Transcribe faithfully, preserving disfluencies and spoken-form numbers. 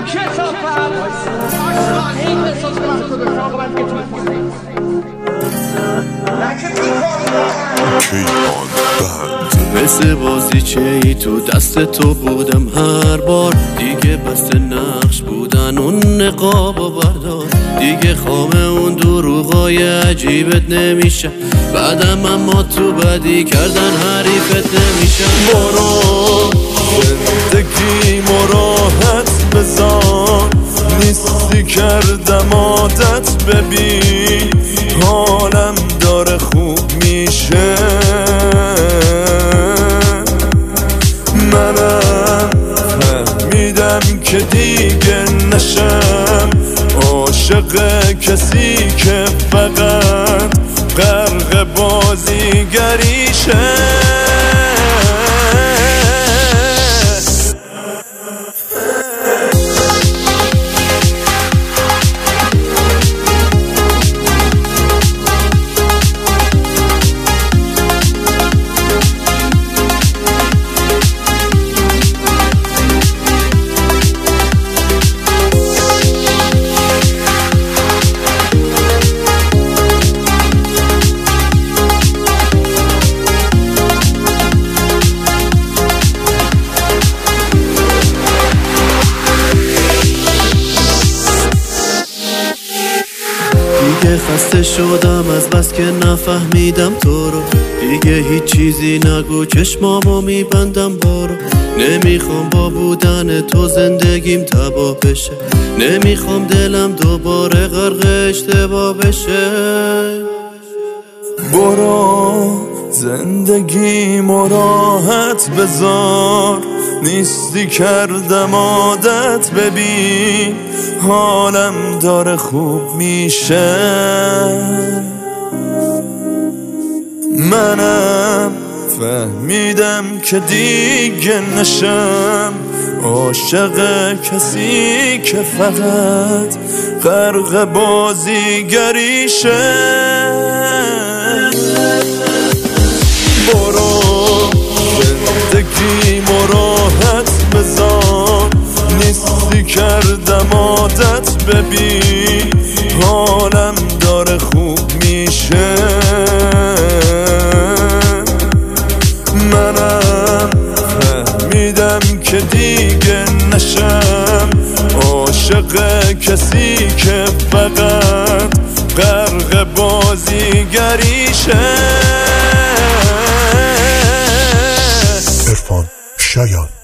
مثل بازی چه ای تو دست تو بودم هر بار دیگه بس نقش بودن اون نقابو بردار دیگه خامه اون دروغای عجیبت نمیشه بعدم اما تو بدی کردن حریفت نمیشه برو زندگی مراحت بذار نیستی کردم عادت ببین حالم داره خوب میشه منم فهمیدم که دیگه نشم عاشق کسی که فقط غرق بازیگریشه دیگه خسته شدم از بس که نفهمیدم تو رو دیگه هیچ چیزی نگو چشمامو میبندم برو نمیخوام با بودن تو زندگیم تباه بشه نمیخوام دلم دوباره غرق اشتباه بشه برو زندگی مراحت بذار نیستی کردم عادت ببین حالم داره خوب میشه منم فهمیدم که دیگه نشم عاشق کسی که فقط غرق بازیگریشه برو زندگی مراحت بذار نیستی کردم عادت ببین حالم داره خوب میشه منم فهمیدم که دیگه نشم عاشق کسی که فقط غرق بازیگریشه عرفان شایان.